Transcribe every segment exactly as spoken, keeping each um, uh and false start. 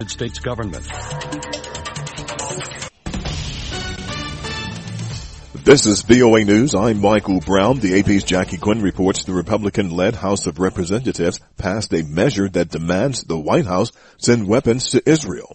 United States government. This is V O A News. I'm Michael Brown. The A P's Jackie Quinn reports the Republican-led House of Representatives passed a measure that demands the White House send weapons to Israel.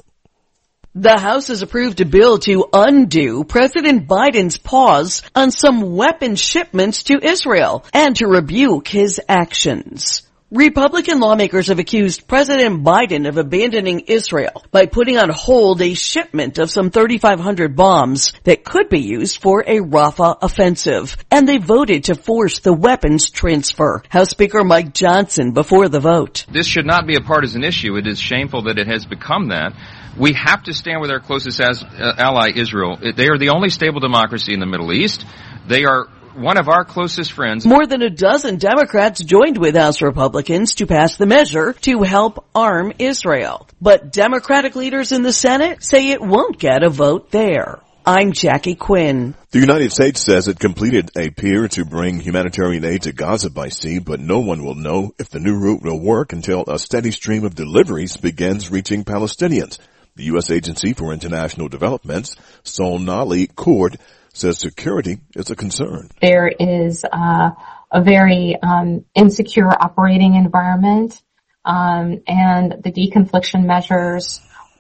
The House has approved a bill to undo President Biden's pause on some weapons shipments to Israel and to rebuke his actions. Republican lawmakers have accused President Biden of abandoning Israel by putting on hold a shipment of some thirty-five hundred bombs that could be used for a Rafah offensive, and they voted to force the weapons transfer. House Speaker Mike Johnson before the vote. This should not be a partisan issue. It is shameful that it has become that. We have to stand with our closest as, uh, ally, Israel. They are the only stable democracy in the Middle East. They are one of our closest friends. More than a dozen Democrats joined with House Republicans to pass the measure to help arm Israel. But Democratic leaders in the Senate say it won't get a vote there. I'm Jackie Quinn. The United States says it completed a pier to bring humanitarian aid to Gaza by sea, but no one will know if the new route will work until a steady stream of deliveries begins reaching Palestinians. The U S Agency for International Development's Sonali Cord says security is a concern. There is uh, a very um, insecure operating environment, um, and the deconfliction measures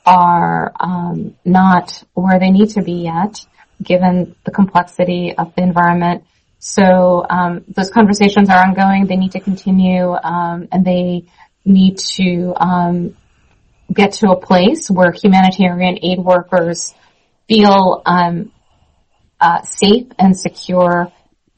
are um, not where they need to be yet, given the complexity of the environment. So um, those conversations are ongoing. They need to continue, um, and they need to um, get to a place where humanitarian aid workers feel um, Uh, safe and secure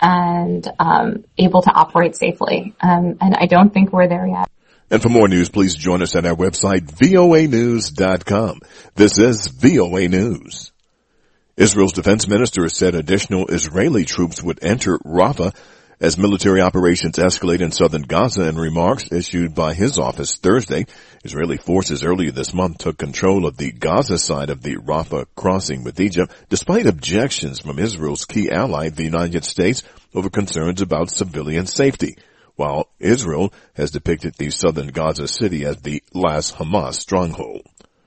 and um, able to operate safely. Um, and I don't think we're there yet. And for more news, please join us at our website, V O A news dot com. This is V O A News. Israel's defense minister said additional Israeli troops would enter Rafah as military operations escalate in southern Gaza. In remarks issued by his office Thursday, Israeli forces earlier this month took control of the Gaza side of the Rafah crossing with Egypt, despite objections from Israel's key ally, the United States, over concerns about civilian safety, while Israel has depicted the southern Gaza city as the last Hamas stronghold.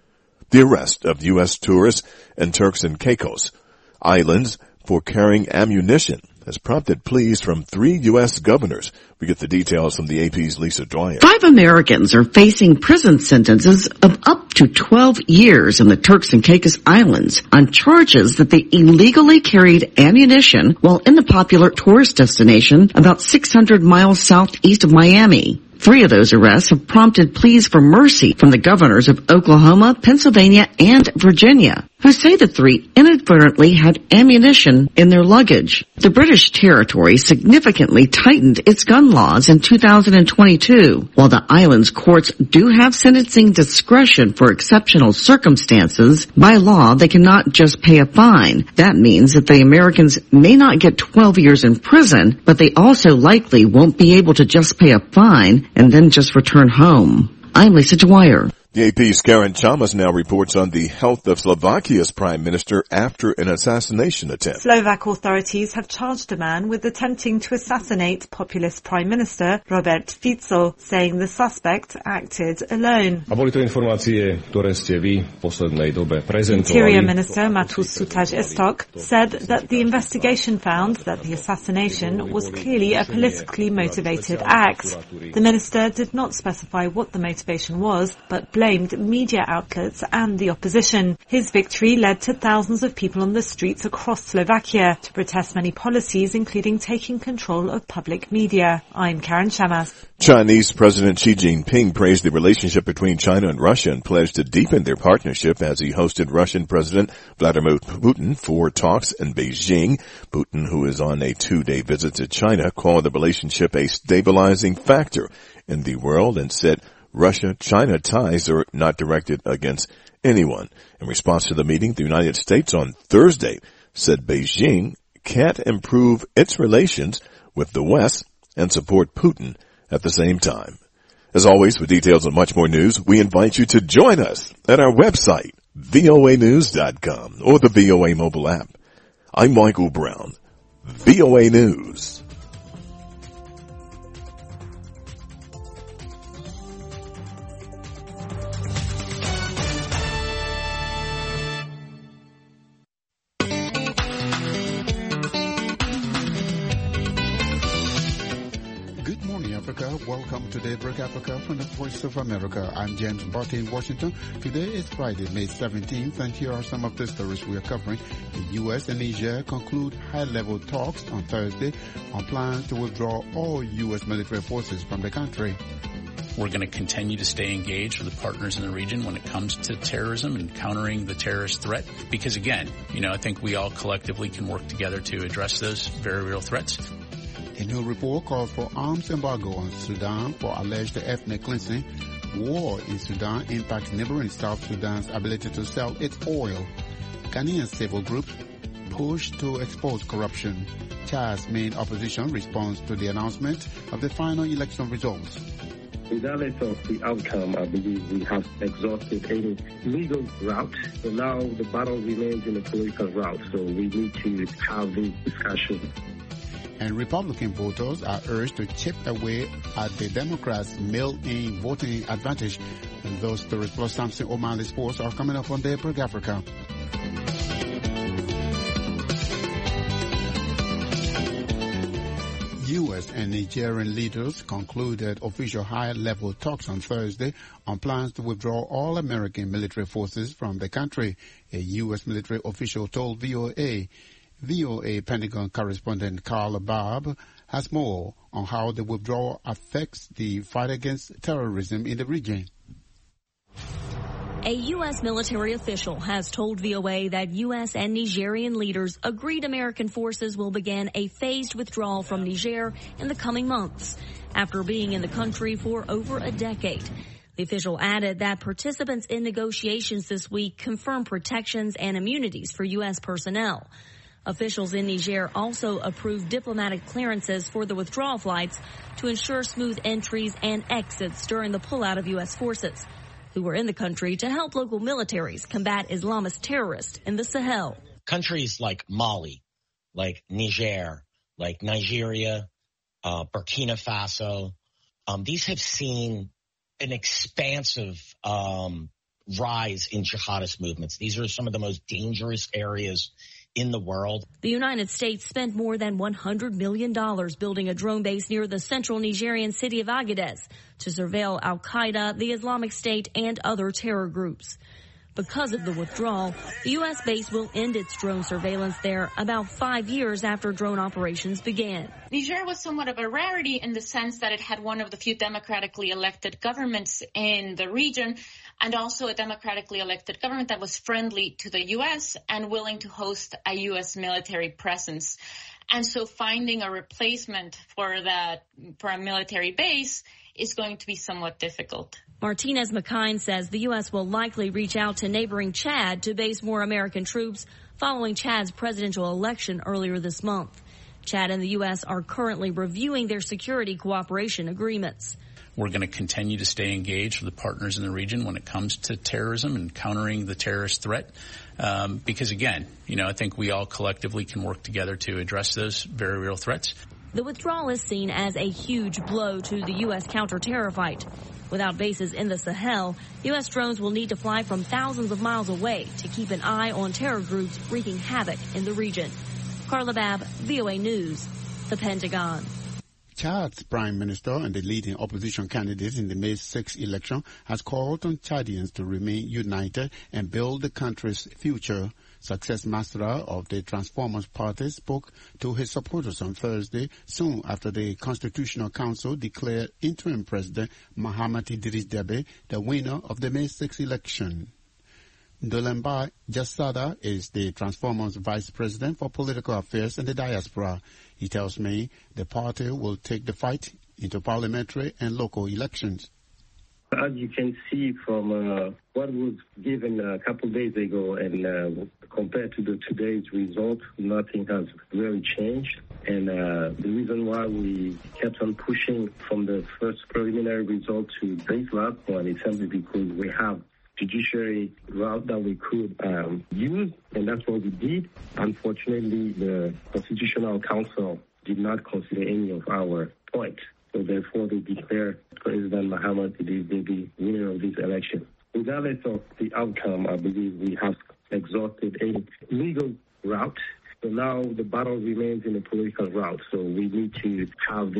The arrest of U S tourists in Turks and Caicos Islands for carrying ammunition has prompted pleas from three U S governors. We get the details from the A P's Lisa Dwyer. Five Americans are facing prison sentences of up to twelve years in the Turks and Caicos Islands on charges that they illegally carried ammunition while in the popular tourist destination about six hundred miles southeast of Miami. Three of those arrests have prompted pleas for mercy from the governors of Oklahoma, Pennsylvania, and Virginia, who say the three inadvertently had ammunition in their luggage. The British territory significantly tightened its gun laws in two thousand twenty-two. While the island's courts do have sentencing discretion for exceptional circumstances, by law they cannot just pay a fine. That means that the Americans may not get twelve years in prison, but they also likely won't be able to just pay a fine and then just return home. I'm Lisa Dwyer. The A P's Karen Chalmers now reports on the health of Slovakia's prime minister after an assassination attempt. Slovak authorities have charged a man with attempting to assassinate populist Prime Minister Robert Fico, saying the suspect acted alone. A boli to informácie, ktoré ste vy v poslednej dobe prezentovali. Interior Minister Matus Sutaj Estok said that the investigation found that the assassination was clearly a politically motivated act. The minister did not specify what the motivation was, but blamed media outlets and the opposition. His victory led to thousands of people on the streets across Slovakia to protest many policies, including taking control of public media. I'm Karen Shamas. Chinese President Xi Jinping praised the relationship between China and Russia and pledged to deepen their partnership as he hosted Russian President Vladimir Putin for talks in Beijing. Putin, who is on a two-day visit to China, called the relationship a stabilizing factor in the world and said Russia-China ties are not directed against anyone. In response to the meeting, the United States on Thursday said Beijing can't improve its relations with the West and support Putin at the same time. As always, for details on much more news, we invite you to join us at our website, V O A news dot com, or the V O A mobile app. I'm Michael Brown, V O A News. Welcome to Daybreak Africa from the Voice of America. I'm James Barty in Washington. Today is Friday, May seventeenth, and here are some of the stories we are covering. The U S and Niger conclude high-level talks on Thursday on plans to withdraw all U S military forces from the country. We're going to continue to stay engaged with the partners in the region when it comes to terrorism and countering the terrorist threat. Because again, you know, I think we all collectively can work together to address those very real threats. A new report calls for arms embargo on Sudan for alleged ethnic cleansing. War in Sudan impacts neighboring South Sudan's ability to sell its oil. Ghanaian civil groups push to expose corruption. Chad's main opposition responds to the announcement of the final election results. Regardless of the outcome, I believe we have exhausted any legal route. So now the battle remains in the political route. So we need to have this discussion. And Republican voters are urged to chip away at the Democrats' mail-in voting advantage. And those stories plus Samson O'Malley Sports are coming up on Daybreak Africa. U S and Nigerian leaders concluded official high-level talks on Thursday on plans to withdraw all American military forces from the country, a U S military official told V O A. V O A Pentagon correspondent Carl Babb has more on how the withdrawal affects the fight against terrorism in the region. A U S military official has told V O A that U S and Nigerian leaders agreed American forces will begin a phased withdrawal from Niger in the coming months, after being in the country for over a decade. The official added that participants in negotiations this week confirmed protections and immunities for U S personnel. Officials in Niger also approved diplomatic clearances for the withdrawal flights to ensure smooth entries and exits during the pullout of U S forces, who were in the country to help local militaries combat Islamist terrorists in the Sahel. Countries like Mali, like Niger, like Nigeria, uh, Burkina Faso, um, these have seen an expansive um, rise in jihadist movements. These are some of the most dangerous areas in the world. The United States spent more than one hundred million dollars building a drone base near the central Nigerian city of Agadez to surveil al-Qaeda, the Islamic State, and other terror groups. Because of the withdrawal, the U S base will end its drone surveillance there about five years after drone operations began. Niger was somewhat of a rarity in the sense that it had one of the few democratically elected governments in the region, and also a democratically elected government that was friendly to the U S and willing to host a U S military presence. And so finding a replacement for that, for a military base is going to be somewhat difficult. Martinez McKine says the U S will likely reach out to neighboring Chad to base more American troops following Chad's presidential election earlier this month. Chad and the U S are currently reviewing their security cooperation agreements. We're going to continue to stay engaged with the partners in the region when it comes to terrorism and countering the terrorist threat. Um, because again, you know, I think we all collectively can work together to address those very real threats. The withdrawal is seen as a huge blow to the U S counter-terror fight. Without bases in the Sahel, U S drones will need to fly from thousands of miles away to keep an eye on terror groups wreaking havoc in the region. Carla Babb, V O A News, the Pentagon. Chad's prime minister and the leading opposition candidate in the May sixth election has called on Chadians to remain united and build the country's future. Success Masra of the Transformers Party spoke to his supporters on Thursday, soon after the Constitutional Council declared interim President Mahamat Idris Deby the winner of the May sixth election. Dolemba Jassada is the Transformers Vice President for Political Affairs and the Diaspora. He tells me the party will take the fight into parliamentary and local elections. As you can see from uh, what was given a couple of days ago and uh, compared to the today's result, nothing has really changed. And uh, the reason why we kept on pushing from the first preliminary result to this last one is simply because we have judiciary route that we could um, use, and that's what we did. Unfortunately, the Constitutional Council did not consider any of our points. So therefore, they declared President Mahamat Idris Deby winner of this election. Regardless of the outcome, I believe we have exhausted any legal route. So now the battle remains in the political route. So we need to have this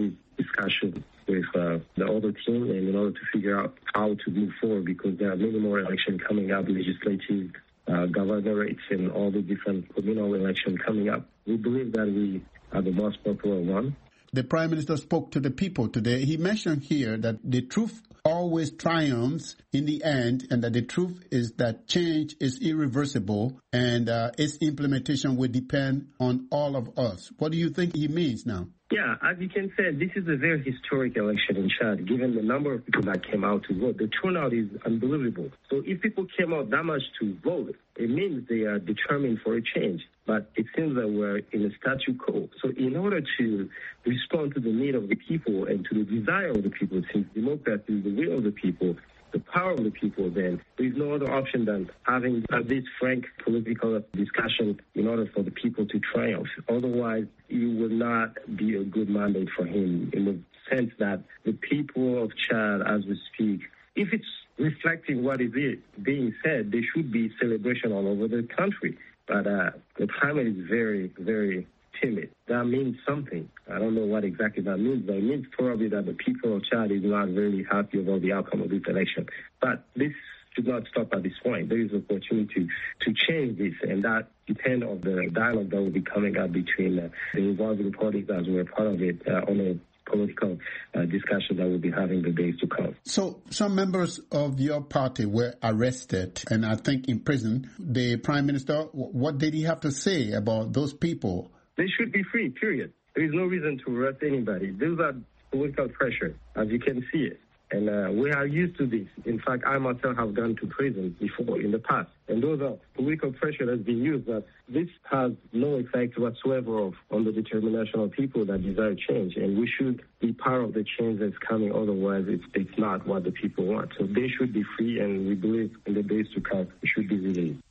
discussion with uh, the other team and in order to figure out how to move forward, because there are many more elections coming up, legislative, uh, governorates, and all the different communal elections coming up. We believe that we are the most popular one. The Prime Minister spoke to the people today. He mentioned here that the truth always triumphs in the end, and that the truth is that change is irreversible and uh, its implementation will depend on all of us. What do you think he means now? Yeah, as you can say, this is a very historic election in Chad, given the number of people that came out to vote. The turnout is unbelievable. So if people came out that much to vote, it means they are determined for a change. But it seems that we're in a statu quo. So in order to respond to the need of the people and to the desire of the people, since democracy is the will of the people, the power of the people, then there is no other option than having this frank political discussion in order for the people to triumph. Otherwise, it will not be a good mandate for him, in the sense that the people of Chad, as we speak, if it's reflecting what is being said, there should be celebration all over the country. But uh, the climate is very, very timid. That means something. I don't know what exactly that means, but it means probably that the people of Chad is not very happy about the outcome of this election. But this should not stop at this point. There is an opportunity to change this, and that depends on the dialogue that will be coming up between uh, the involving parties as we're part of it uh, on a political uh, discussion that we'll be having the days to come. So some members of your party were arrested and I think in prison. The Prime Minister, what did he have to say about those people? They should be free, period. There is no reason to arrest anybody. Those are political pressure, as you can see it. And uh, we are used to this. In fact, I myself have gone to prison before in the past. And those are political pressure that's been used, but this has no effect whatsoever of, on the determination of people that desire change. And we should be part of the change that's coming. Otherwise, it's, it's not what the people want. So they should be free, and we believe in the days to come, it should be released.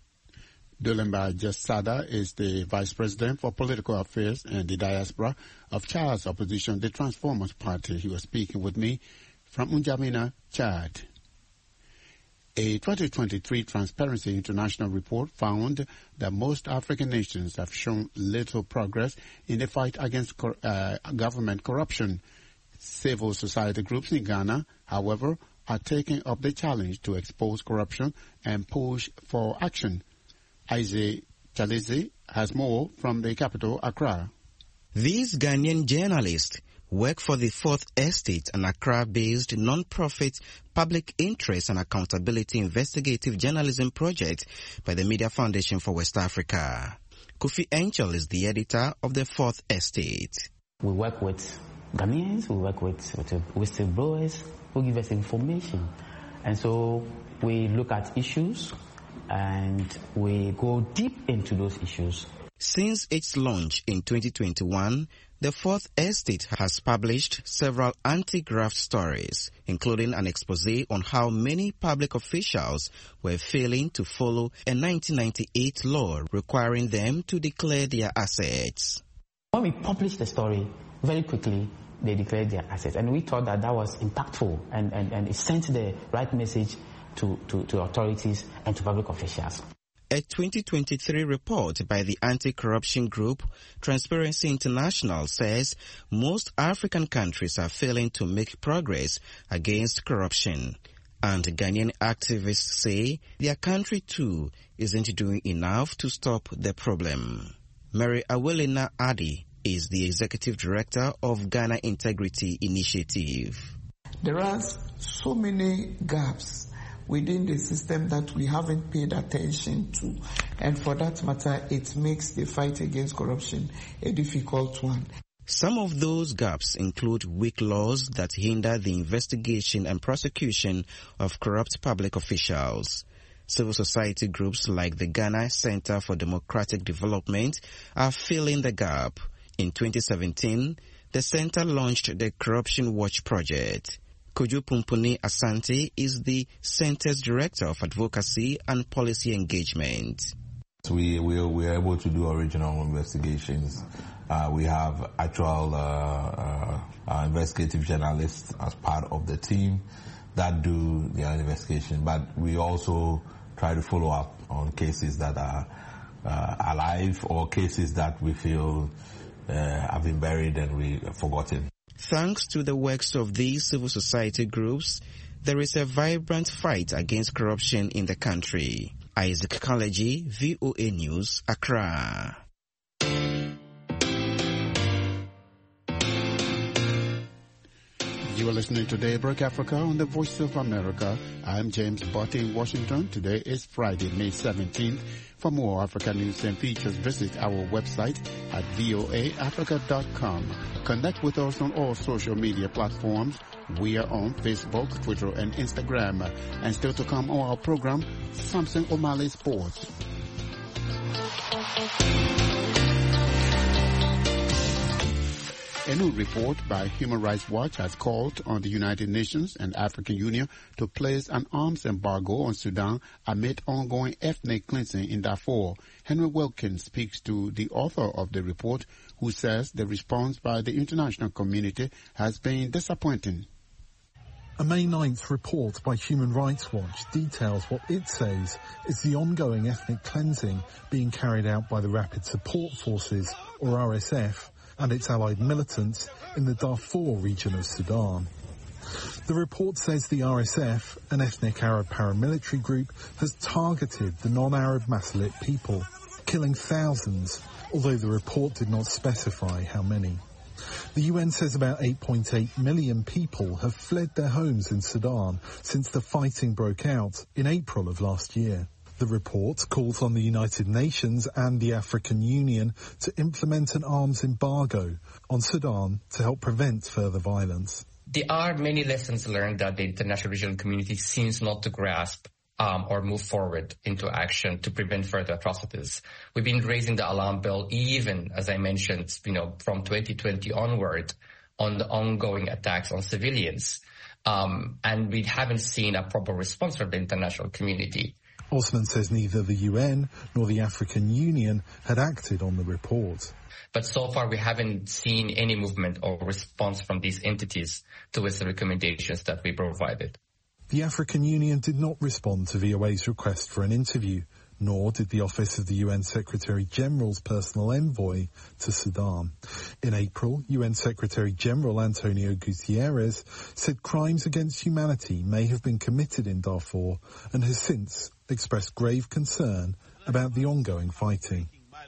Dolemba Jasada is the Vice President for Political Affairs and the Diaspora of Chad's opposition, the Transformers Party. He was speaking with me from N'Djamena, Chad. A twenty twenty-three Transparency International report found that most African nations have shown little progress in the fight against cor- uh, government corruption. Civil society groups in Ghana, however, are taking up the challenge to expose corruption and push for action. Isaac Chalizi has more from the capital, Accra. These Ghanaian journalists work for the Fourth Estate, an Accra-based non-profit public interest and accountability investigative journalism project by the Media Foundation for West Africa. Kofi Angel is the editor of the Fourth Estate. We work with Ghanaians, we work with, with whistleblowers who give us information. And so we look at issues and we go deep into those issues. Since its launch in twenty twenty-one, the Fourth Estate has published several anti-graft stories, including an exposé on how many public officials were failing to follow a nineteen ninety-eight law requiring them to declare their assets. When we published the story, very quickly they declared their assets, and we thought that that was impactful and, and, and it sent the right message to, to, to authorities and to public officials. A twenty twenty-three report by the anti-corruption group Transparency International says most African countries are failing to make progress against corruption. And Ghanaian activists say their country too isn't doing enough to stop the problem. Mary Awelina Adi is the executive director of Ghana Integrity Initiative. There are so many gaps within the system that we haven't paid attention to. And for that matter, it makes the fight against corruption a difficult one. Some of those gaps include weak laws that hinder the investigation and prosecution of corrupt public officials. Civil society groups like the Ghana Center for Democratic Development are filling the gap. In twenty seventeen, the center launched the Corruption Watch Project. Kojo Pumpuni Asante is the Center's Director of Advocacy and Policy Engagement. We, we, we are able to do original investigations. Uh, we have actual uh, uh, uh, investigative journalists as part of the team that do the investigation, but we also try to follow up on cases that are uh, alive or cases that we feel uh, have been buried and we have forgotten. Thanks to the works of these civil society groups, there is a vibrant fight against corruption in the country. Isaac Kalaji, V O A News, Accra. You are listening to Daybreak Africa on the Voice of America. I'm James Botti in Washington. Today is Friday, May seventeenth. For more African news and features, visit our website at voa africa dot com. Connect with us on all social media platforms. We are on Facebook, Twitter, and Instagram. And still to come on our program, Samson O'Malley Sports. A new report by Human Rights Watch has called on the United Nations and African Union to place an arms embargo on Sudan amid ongoing ethnic cleansing in Darfur. Henry Wilkins speaks to the author of the report, who says the response by the international community has been disappointing. A May ninth report by Human Rights Watch details what it says is the ongoing ethnic cleansing being carried out by the Rapid Support Forces, or R S F, and its allied militants in the Darfur region of Sudan. The report says the R S F, an ethnic Arab paramilitary group, has targeted the non-Arab Masalit people, killing thousands, although the report did not specify how many. The U N says about eight point eight million people have fled their homes in Sudan since the fighting broke out in April of last year. The report calls on the United Nations and the African Union to implement an arms embargo on Sudan to help prevent further violence. There are many lessons learned that the international regional community seems not to grasp um, or move forward into action to prevent further atrocities. We've been raising the alarm bell even, as I mentioned, you know, from twenty twenty onward on the ongoing attacks on civilians. Um, and we haven't seen a proper response from the international community. Osman says neither the U N nor the African Union had acted on the report. But so far we haven't seen any movement or response from these entities towards the recommendations that we provided. The African Union did not respond to V O A's request for an interview, nor did the Office of the U N Secretary-General's personal envoy to Sudan. In April, U N Secretary-General Antonio Guterres said crimes against humanity may have been committed in Darfur and has since expressed grave concern about the ongoing fighting.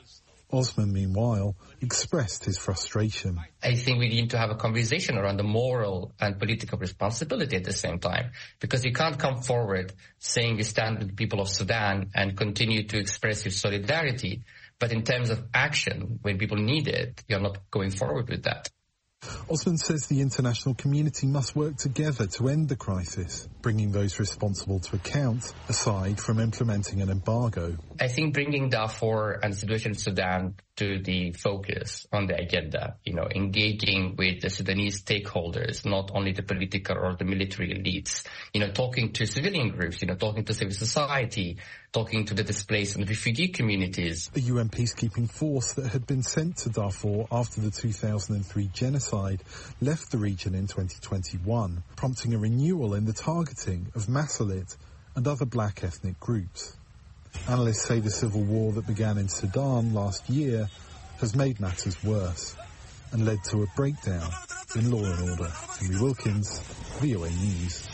Osman, meanwhile, expressed his frustration. I think we need to have a conversation around the moral and political responsibility at the same time, because you can't come forward saying you stand with the people of Sudan and continue to express your solidarity, but in terms of action, when people need it, you're not going forward with that. Osman says the international community must work together to end the crisis, bringing those responsible to account, aside from implementing an embargo. I think bringing Darfur and the situation in Sudan to the focus on the agenda, you know, engaging with the Sudanese stakeholders, not only the political or the military elites, you know, talking to civilian groups, you know, talking to civil society, talking to the displaced and refugee communities. A U N peacekeeping force that had been sent to Darfur after the two thousand three genocide left the region in twenty twenty-one, prompting a renewal in the targeting of Masalit and other black ethnic groups. Analysts say the civil war that began in Sudan last year has made matters worse and led to a breakdown in law and order. Henry Wilkins, V O A News.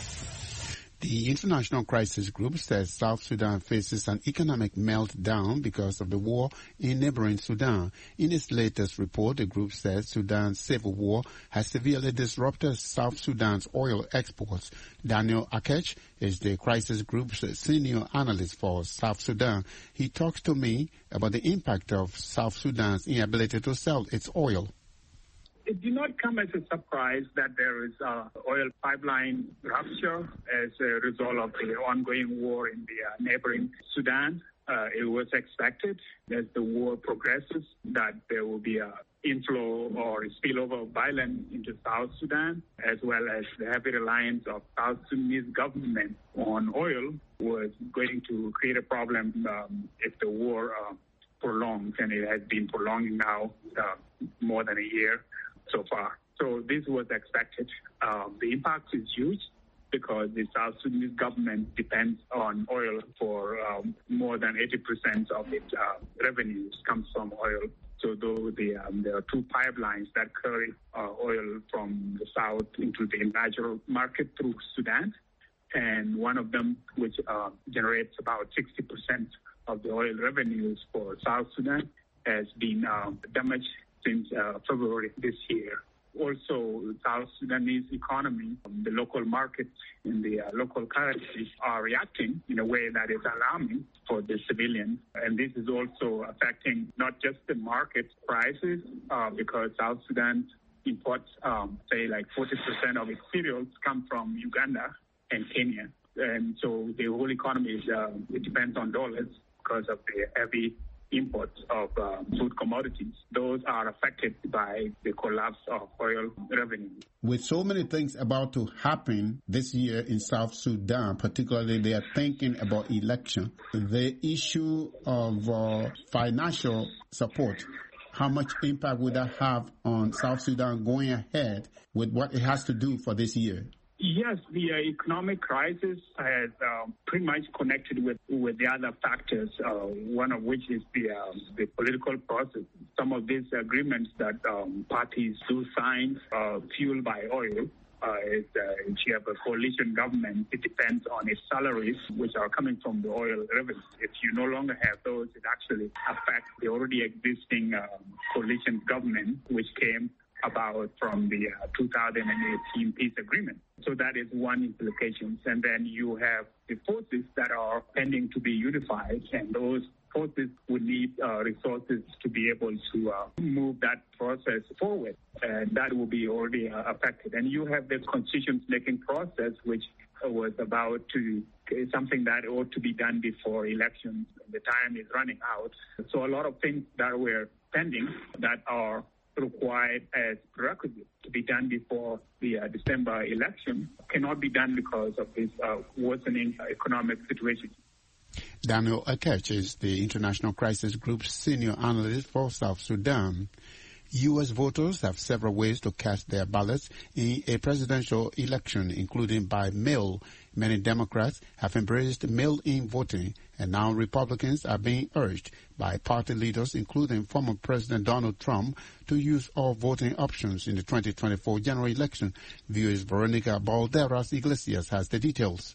The International Crisis Group says South Sudan faces an economic meltdown because of the war in neighboring Sudan. In its latest report, the group says Sudan's civil war has severely disrupted South Sudan's oil exports. Daniel Akech is the Crisis Group's senior analyst for South Sudan. He talks to me about the impact of South Sudan's inability to sell its oil. It did not come as a surprise that there is a oil pipeline rupture as a result of the ongoing war in the uh, neighboring Sudan. Uh, it was expected as the war progresses that there will be a inflow or spillover of violence into South Sudan, as well as the heavy reliance of South Sudanese government on oil was going to create a problem um, if the war uh, prolongs, and it has been prolonging now uh, more than a year so far. So this was expected. Um, the impact is huge. because the South Sudanese government depends on oil for um, more than eighty percent of its uh, revenues comes from oil. So though the, um, there are two pipelines that carry uh, oil from the south into the international market through Sudan, and one of them, which uh, generates about sixty percent of the oil revenues for South Sudan, has been uh, damaged since uh, February this year. Also, South Sudanese economy, um, the local markets in the uh, local currencies are reacting in a way that is alarming for the civilians. And this is also affecting not just the market prices, uh, because South Sudan imports, um, say, like forty percent of its cereals come from Uganda and Kenya. And so the whole economy is, uh, it depends on dollars because of the heavy imports of uh, food commodities. Those are affected by the collapse of oil revenue. With so many things about to happen this year in South Sudan, particularly they are thinking about election, the issue of uh, financial support, how much impact would that have on South Sudan going ahead with what it has to do for this year? Yes, the uh, economic crisis has uh, pretty much connected with, with the other factors, uh, one of which is the uh, the political process. Some of these agreements that um, parties do sign, uh, fueled by oil, uh, is, uh, if you have a coalition government, it depends on its salaries, which are coming from the oil revenue. If you no longer have those, it actually affects the already existing uh, coalition government, which came about from the uh, two thousand eighteen peace agreement. So that is one implication. And then you have the forces that are pending to be unified, and those forces would need uh, resources to be able to uh, move that process forward. And that will be already uh, affected. And you have the constitution-making process, which was about to something that ought to be done before elections. The time is running out. So a lot of things that were pending that are required as prerequisite to be done before the uh, December election cannot be done because of this uh, worsening economic situation. Daniel Akech is the International Crisis Group's senior analyst for South Sudan. U S voters have several ways to cast their ballots in a presidential election, including by mail. Many Democrats have embraced mail-in voting, and now Republicans are being urged by party leaders, including former President Donald Trump, to use all voting options in the twenty twenty-four general election. V O A's Veronica Balderas Iglesias has the details.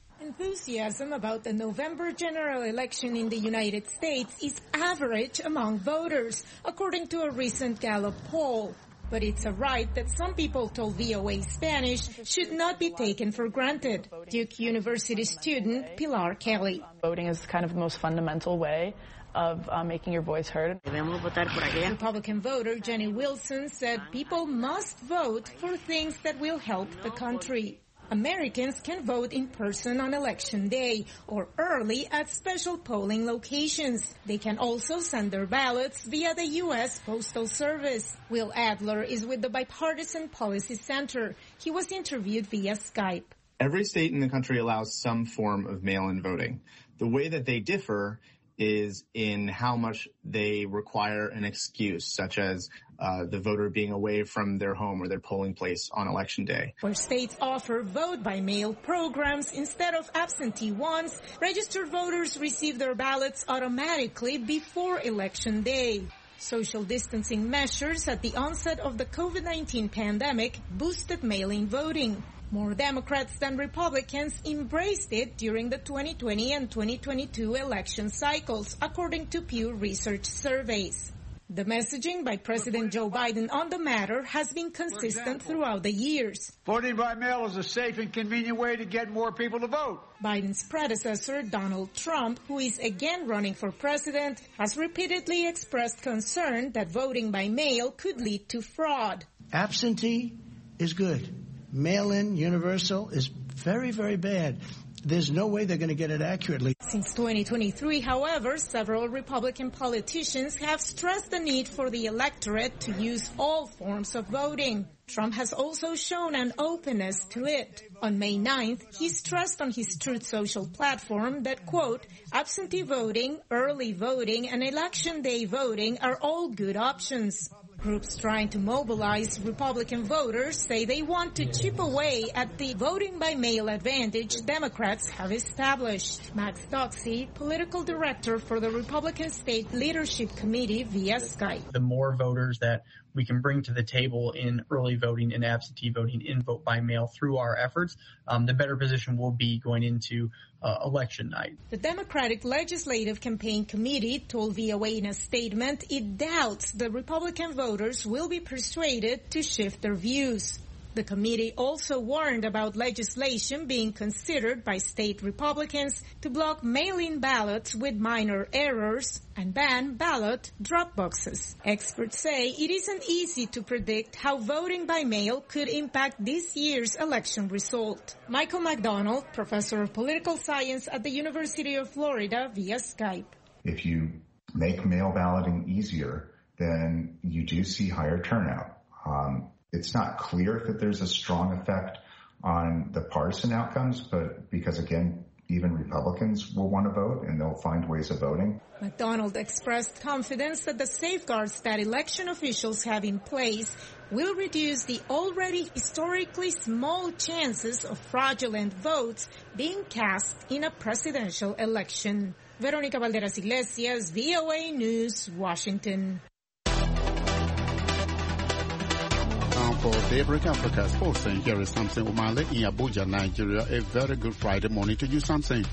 Enthusiasm about the November general election in the United States is average among voters, according to a recent Gallup poll. But it's a right that some people told V O A Spanish should not be taken for granted. Duke University student Pilar Kelly. Voting is kind of the most fundamental way of uh, making your voice heard. Republican voter Jenny Wilson said people must vote for things that will help the country. Americans can vote in person on election day or early at special polling locations. They can also send their ballots via the U S Postal Service. Will Adler is with the Bipartisan Policy Center. He was interviewed via Skype. Every state in the country allows some form of mail-in voting. The way that they differ is in how much they require an excuse, such as uh, the voter being away from their home or their polling place on election day. Where states offer vote-by-mail programs instead of absentee ones, registered voters receive their ballots automatically before election day. Social distancing measures at the onset of the COVID nineteen pandemic boosted mail-in voting. More Democrats than Republicans embraced it during the twenty twenty and twenty twenty-two election cycles, according to Pew Research surveys. The messaging by President Joe Biden on the matter has been consistent throughout the years. Voting by mail is a safe and convenient way to get more people to vote. Biden's predecessor, Donald Trump, who is again running for president, has repeatedly expressed concern that voting by mail could lead to fraud. Absentee is good. Mail-in, universal, is very, very bad. There's no way they're going to get it accurately. Since twenty twenty-three, however, several Republican politicians have stressed the need for the electorate to use all forms of voting. Trump has also shown an openness to it. On May ninth, he stressed on his Truth Social platform that, quote, absentee voting, early voting, and election day voting are all good options. Groups trying to mobilize Republican voters say they want to chip away at the voting by mail advantage Democrats have established. Max Doxey, political director for the Republican State Leadership Committee via Skype. The more voters that we can bring to the table in early voting and absentee voting in vote by mail through our efforts, um, the better position we'll be going into uh, election night. The Democratic Legislative Campaign Committee told V O A in a statement it doubts the Republican voters will be persuaded to shift their views. The committee also warned about legislation being considered by state Republicans to block mail-in ballots with minor errors and ban ballot drop boxes. Experts say it isn't easy to predict how voting by mail could impact this year's election result. Michael McDonald, professor of political science at the University of Florida via Skype. If you make mail balloting easier, then you do see higher turnout. Um, It's not clear that there's a strong effect on the partisan outcomes, but because, again, even Republicans will want to vote and they'll find ways of voting. McDonald expressed confidence that the safeguards that election officials have in place will reduce the already historically small chances of fraudulent votes being cast in a presidential election. Veronica Valderas Iglesias, V O A News, Washington. For Daybreak Africa Sports, and here is Samson Umale in Abuja, Nigeria. A very good Friday morning to you, Samson.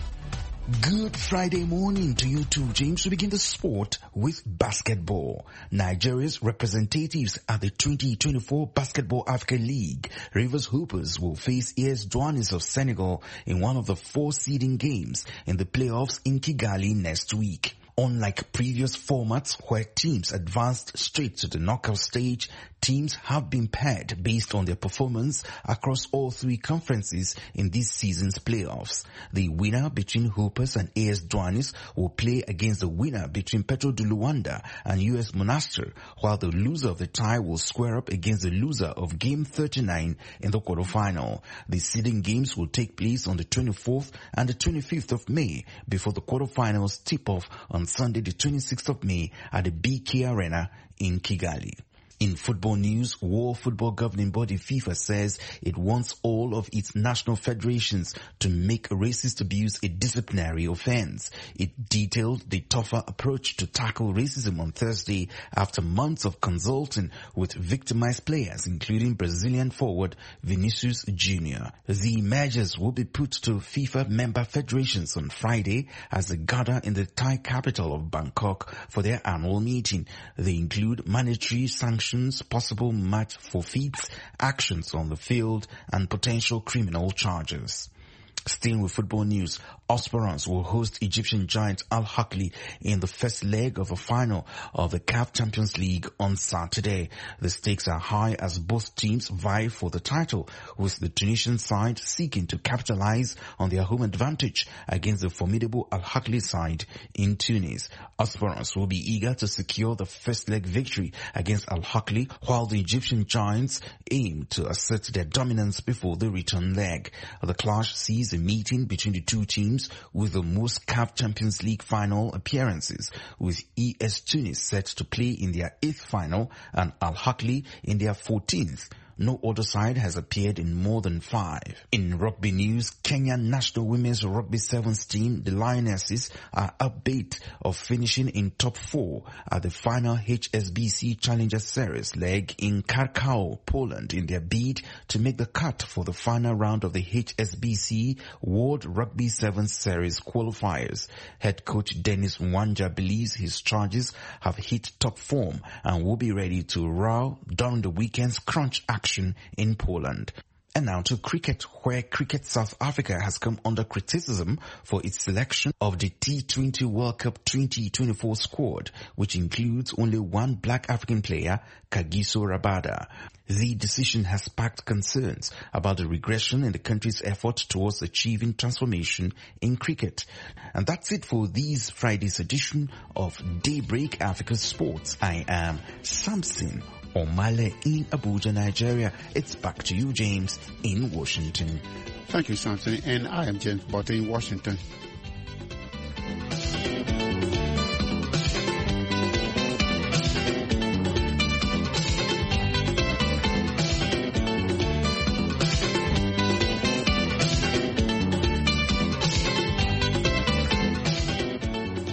Good Friday morning to you too, James. We begin the sport with basketball. Nigeria's representatives at the twenty twenty-four Basketball Africa League, Rivers Hoopers, will face A S Douanes of Senegal in one of the four seeding games in the playoffs in Kigali next week. Unlike previous formats where teams advanced straight to the knockout stage, teams have been paired based on their performance across all three conferences in this season's playoffs. The winner between Hoopers and A S Douanes will play against the winner between Petro de Luanda and U S Monastir, while the loser of the tie will square up against the loser of Game thirty-nine in the quarterfinal. The seeding games will take place on the twenty-fourth and the twenty-fifth of May before the quarterfinals tip off on Sunday the twenty-sixth of May at the B K Arena in Kigali. In football news, World Football Governing Body FIFA says it wants all of its national federations to make racist abuse a disciplinary offense. It detailed the tougher approach to tackle racism on Thursday after months of consulting with victimized players, including Brazilian forward Vinicius Junior The measures will be put to FIFA member federations on Friday as they gather in the Thai capital of Bangkok for their annual meeting. They include monetary sanctions, possible match forfeits, actions on the field, and potential criminal charges. Staying with football news, Esperance will host Egyptian giant Al Ahly in the first leg of a final of the C A F Champions League on Saturday. The stakes are high as both teams vie for the title, with the Tunisian side seeking to capitalize on their home advantage against the formidable Al Ahly side in Tunis. Esperance will be eager to secure the first leg victory against Al Ahly, while the Egyptian giants aim to assert their dominance before the return leg. The clash sees a meeting between the two teams with the most C A F Champions League final appearances, with E S Tunis set to play in their eighth final and Al Ahly in their fourteenth. No other side has appeared in more than five. In rugby news, Kenyan national women's rugby sevens team, the Lionesses, are upbeat of finishing in top four at the final H S B C Challenger Series leg in Krakow, Poland, in their bid to make the cut for the final round of the H S B C World Rugby Sevens Series qualifiers. Head coach Dennis Mwanja believes his charges have hit top form and will be ready to row during the weekend's crunch action in Poland. And now to cricket, where Cricket South Africa has come under criticism for its selection of the T twenty World Cup twenty twenty-four squad, which includes only one black African player, Kagiso Rabada. The decision has sparked concerns about the regression in the country's effort towards achieving transformation in cricket. And that's it for this Friday's edition of Daybreak Africa Sports. I am Samson Omale in Abuja, Nigeria. It's back to you, James, in Washington. Thank you, Samson. And I am James Botte in Washington.